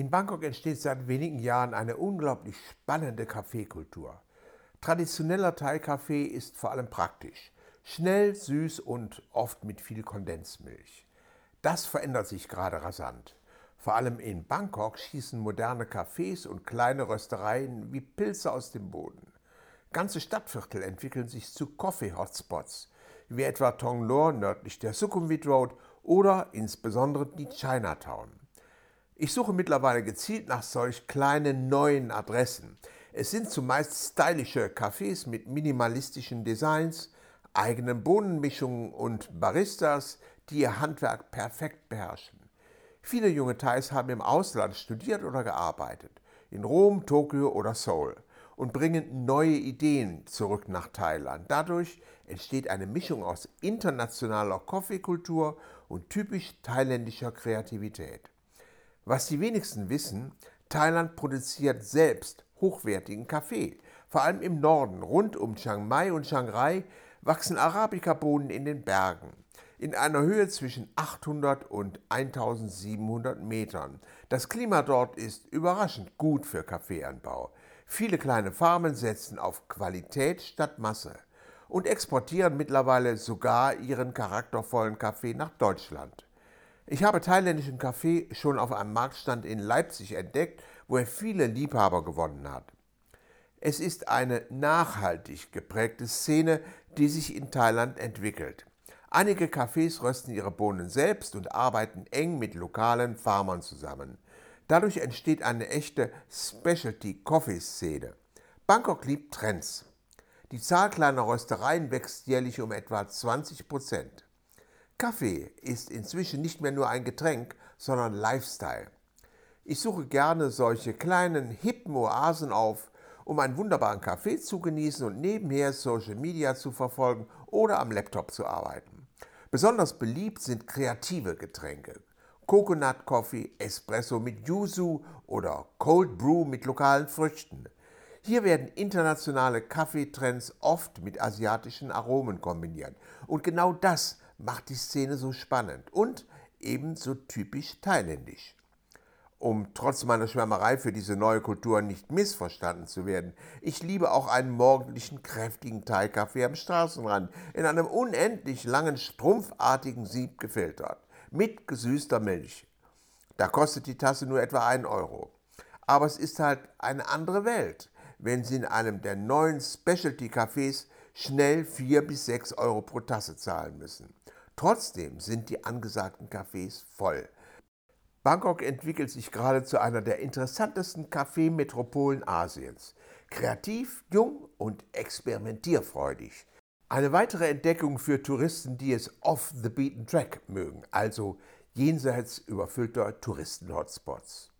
In Bangkok entsteht seit wenigen Jahren eine unglaublich spannende Kaffeekultur. Traditioneller Thai-Kaffee ist vor allem praktisch, schnell, süß und oft mit viel Kondensmilch. Das verändert sich gerade rasant. Vor allem in Bangkok schießen moderne Cafés und kleine Röstereien wie Pilze aus dem Boden. Ganze Stadtviertel entwickeln sich zu Coffee-Hotspots, wie etwa Thong Lor nördlich der Sukhumvit Road oder insbesondere die Chinatown. Ich suche mittlerweile gezielt nach solch kleinen neuen Adressen. Es sind zumeist stylische Cafés mit minimalistischen Designs, eigenen Bohnenmischungen und Baristas, die ihr Handwerk perfekt beherrschen. Viele junge Thais haben im Ausland studiert oder gearbeitet, in Rom, Tokio oder Seoul, und bringen neue Ideen zurück nach Thailand. Dadurch entsteht eine Mischung aus internationaler Kaffeekultur und typisch thailändischer Kreativität. Was die wenigsten wissen, Thailand produziert selbst hochwertigen Kaffee. Vor allem im Norden, rund um Chiang Mai und Chiang Rai, wachsen Arabica-Bohnen in den Bergen, in einer Höhe zwischen 800 und 1700 Metern. Das Klima dort ist überraschend gut für Kaffeeanbau. Viele kleine Farmen setzen auf Qualität statt Masse und exportieren mittlerweile sogar ihren charaktervollen Kaffee nach Deutschland. Ich habe thailändischen Kaffee schon auf einem Marktstand in Leipzig entdeckt, wo er viele Liebhaber gewonnen hat. Es ist eine nachhaltig geprägte Szene, die sich in Thailand entwickelt. Einige Cafés rösten ihre Bohnen selbst und arbeiten eng mit lokalen Farmern zusammen. Dadurch entsteht eine echte Specialty-Coffee-Szene. Bangkok liebt Trends. Die Zahl kleiner Röstereien wächst jährlich um etwa 20%. Kaffee ist inzwischen nicht mehr nur ein Getränk, sondern Lifestyle. Ich suche gerne solche kleinen, hippen Oasen auf, um einen wunderbaren Kaffee zu genießen und nebenher Social Media zu verfolgen oder am Laptop zu arbeiten. Besonders beliebt sind kreative Getränke. Coconut Coffee, Espresso mit Yuzu oder Cold Brew mit lokalen Früchten. Hier werden internationale Kaffeetrends oft mit asiatischen Aromen kombiniert. Und genau das macht die Szene so spannend und ebenso typisch thailändisch. Um trotz meiner Schwärmerei für diese neue Kultur nicht missverstanden zu werden, ich liebe auch einen morgendlichen, kräftigen Thai-Kaffee am Straßenrand, in einem unendlich langen, strumpfartigen Sieb gefiltert, mit gesüßter Milch. Da kostet die Tasse nur etwa 1 Euro. Aber es ist halt eine andere Welt, wenn Sie in einem der neuen Specialty-Cafés schnell 4 bis 6 Euro pro Tasse zahlen müssen. Trotzdem sind die angesagten Cafés voll. Bangkok entwickelt sich gerade zu einer der interessantesten Kaffeemetropolen Asiens. Kreativ, jung und experimentierfreudig. Eine weitere Entdeckung für Touristen, die es off the beaten track mögen, also jenseits überfüllter Touristen-Hotspots.